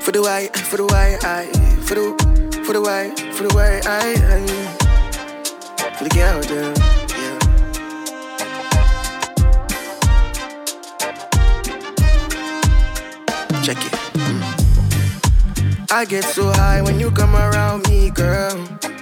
For the way, for the way, for the way, for the way, for the girl, yeah. Check it. I get so high when you come around me, girl.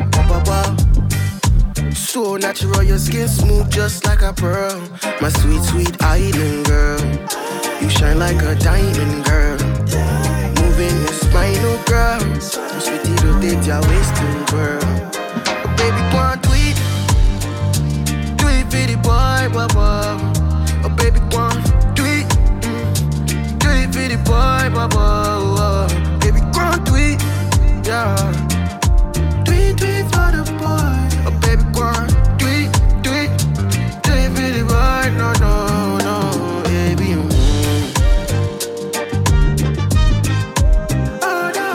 So natural, your skin smooth just like a pearl. My sweet, sweet island girl. You shine like a diamond, girl. Moving your spinal, girl. I'm sweetie, rotate your waist, girl. Oh, baby, go on, tweet for the boy, baba. Oh, baby, go on, tweet for the boy, baba. Baby, go on, tweet, yeah. Tweet for the boy. Oh, baby, go on, tweet for the boy. No, baby. Oh, no,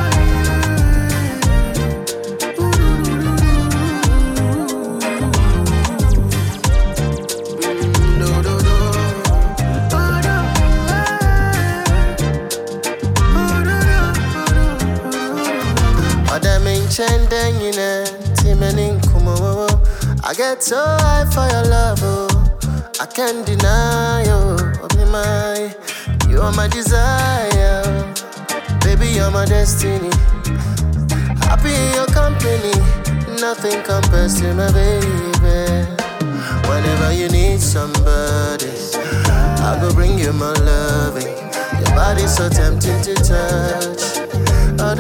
I get so high for your love, oh. I can't deny you, oh, be my. You are my desire, baby, you're my destiny. Happy in your company, nothing compares to my baby. Whenever you need somebody, I go bring you my loving. Your body's so tempting to touch. Oh,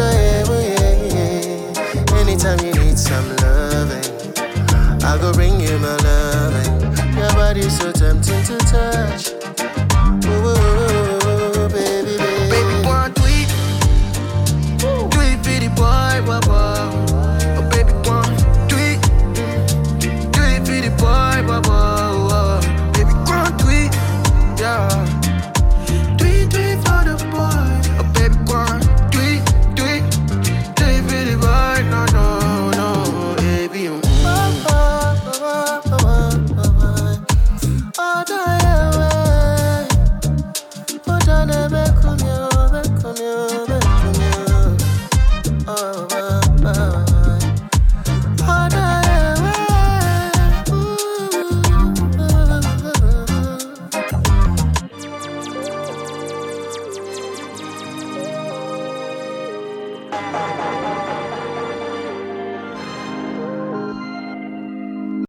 yeah. Anytime you need some loving, I go bring you my loving. Your body's so tempting to touch.